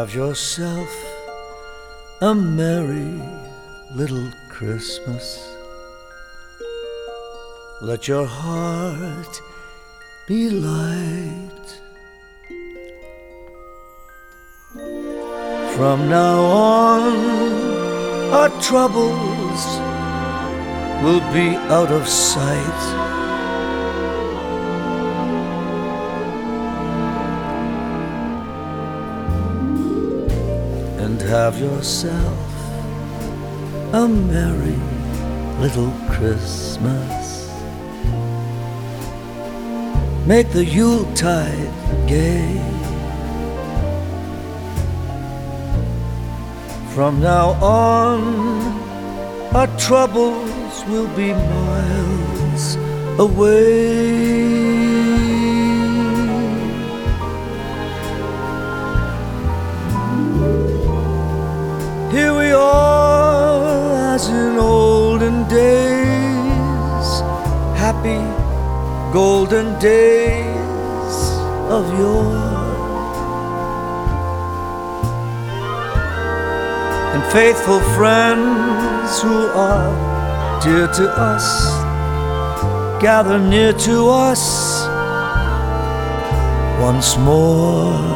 Have yourself a merry little Christmas. Let your heart be light. From now on, our troubles will be out of sight. And have yourself a merry little Christmas. Make the Yuletide gay. From now on, our troubles will be miles away. Here we are as in olden days, happy golden days of yore. And faithful friends who are dear to us gather near to us once more.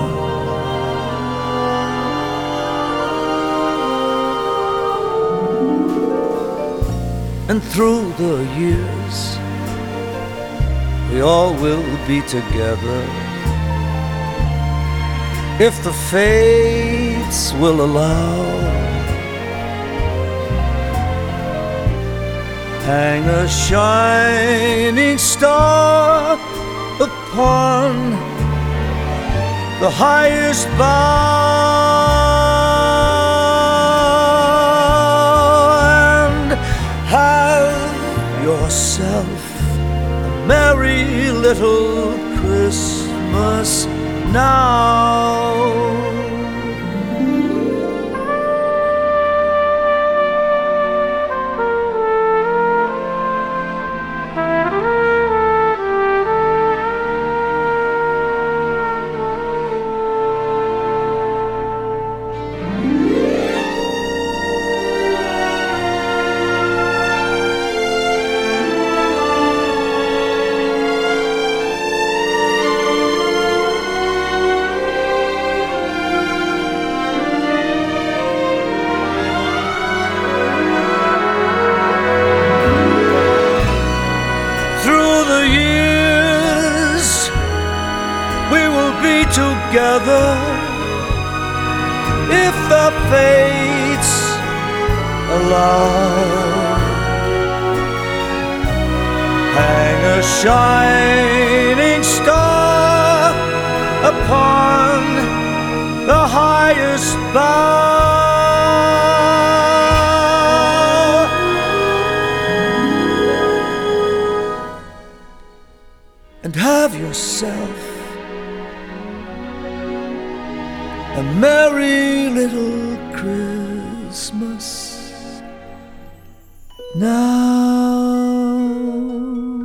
And through the years we all will be together, if the fates will allow. Hang a shining star upon the highest bough, and have yourself a merry little Christmas now. Together, if the fates allow. Hang a shining star upon the highest bough, and have yourself a merry little Christmas now.